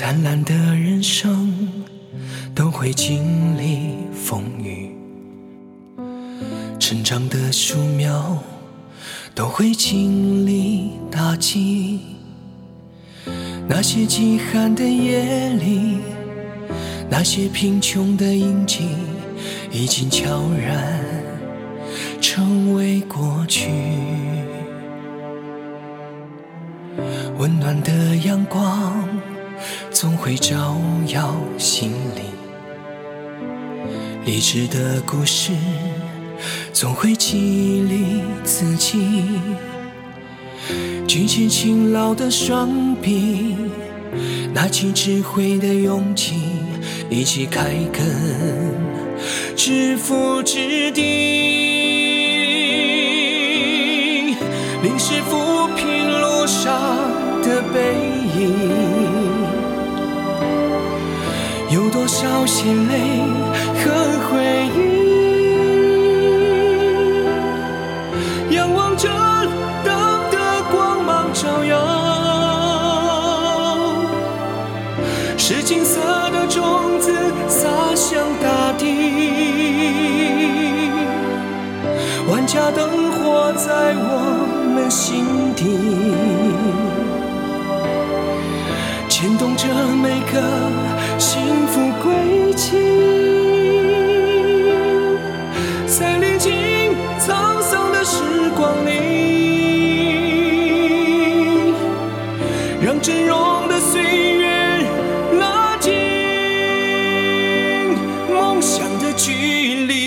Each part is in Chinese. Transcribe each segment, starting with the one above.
灿烂的人生都会经历风雨，成长的树苗都会经历打击。那些饥寒的夜里，那些贫穷的印记，已经悄然成为过去。温暖的阳光总会照耀心灵，励志的故事总会激励自己，举起勤劳的双臂，拿起智慧的勇气，一起开垦致富之地。淋湿扶贫路上的背影，有多少血泪和回忆，仰望着灯的光芒照耀，是金色的种子洒向大地，万家灯火在我们心底，牵动着每个幸福轨迹，在历经沧桑的时光里，让峥嵘的岁月拉近梦想的距离。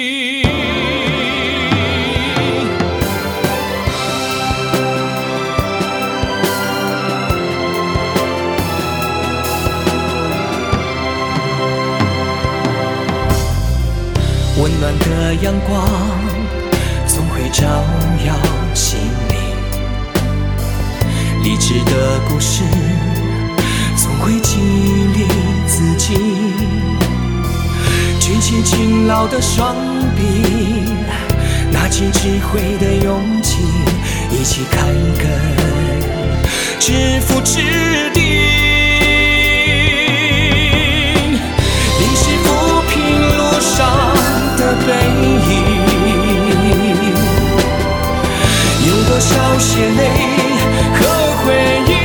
温暖的阳光总会照耀心灵，励志的故事总会激励自己，举起勤劳的双臂，拿起智慧的勇气，一起开垦致富之地。淋湿扶贫路上的背影，有多少血泪和回忆，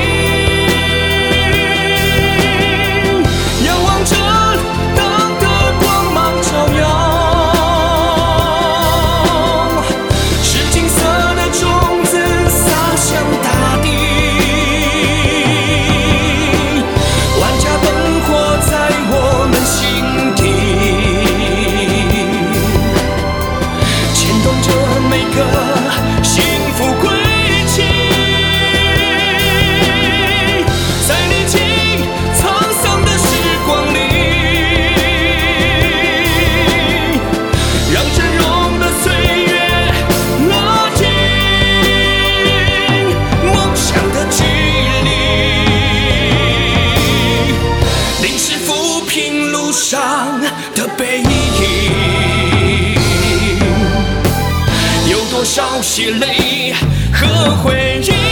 仰望着灯的光芒照耀，是金色的种子洒向大地，万家灯火在我们心底，每个幸福轨迹，在历经沧桑的时光里，让峥嵘的岁月拉近梦想的距离。淋湿扶贫路上的背影，有多少血泪和回忆，